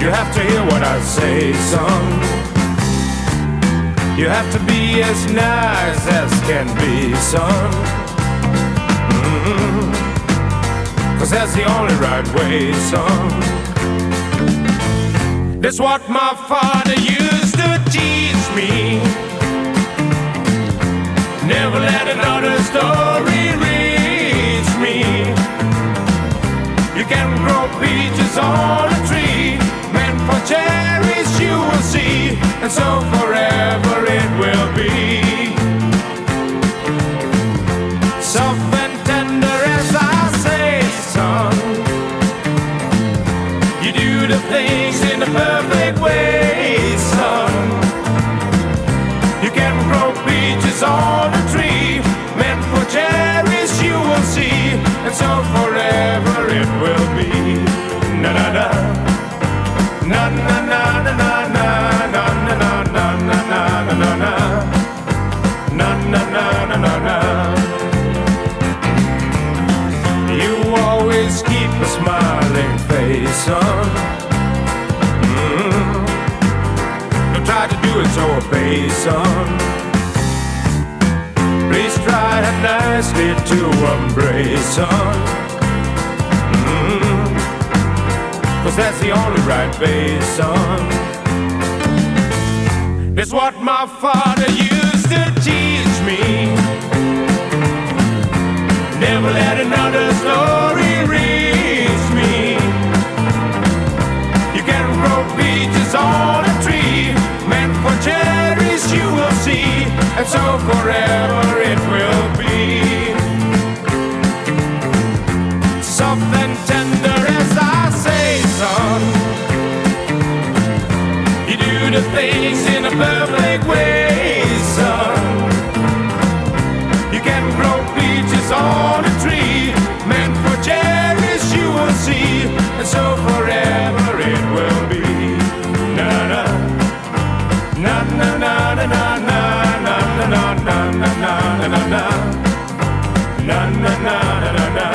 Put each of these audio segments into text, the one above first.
You have to hear what I say, son. You have to be as nice as can be, son. Cause that's the only right way, son. That's what my father used to teach me. Never let another story reach me. You can grow peaches on a tree, meant for cherries you will see, and so forever it will be. Soft and tender as I say, son. You do the things in the perfect way, son. You can grow peaches on a tree, meant for cherries you will see, and so forever it will be. Na na na, na na na na na na na na na na na na na na na na na na. You always keep a smiling face, son. Don't try to do it so base, son. Please try nicely to embrace, son. Cause that's the only right way, son. That's what my father used to teach me. Never let another story reach me. You can grow peaches on a tree, meant for cherries you will see, and so forever it will be. Soft and tender as I say, son. You do the things in a perfect way, son. You can grow peaches on a tree, meant for cherries you will see, and so forever it will be. Na na na na na na na na na na na na na na na na na na.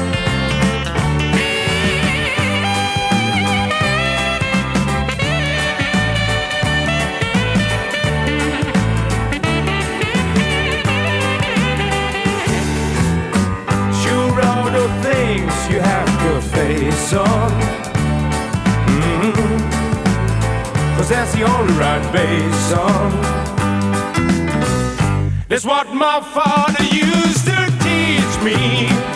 You have to face on, cause that's the only right base on. That's what my father used to teach me.